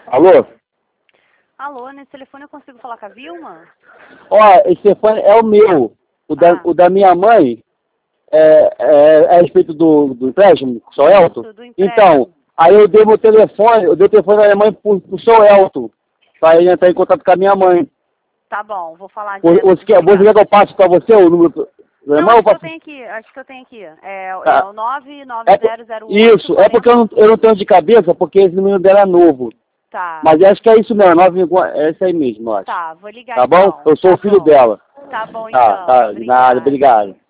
Alô? Alô, nesse telefone eu consigo falar com a Vilma? Ó, esse telefone é o meu. O da minha mãe é a respeito do empréstimo, com o seu Elton. Do empréstimo. Então, aí eu dei o telefone da minha mãe pro seu Elton, para ele entrar em contato com a minha mãe. Tá bom, vou falar Você quer que eu passe para você o número do Não, irmão? acho que eu tenho aqui. É o 99008. Isso, 40... é porque eu não tenho de cabeça, porque esse número dela é novo. Tá. Mas acho que é isso mesmo, é esse aí mesmo, eu acho. Tá, vou ligar Tá então. bom? Eu sou o filho dela. Tá bom então. Tá, de nada, Obrigada. obrigado.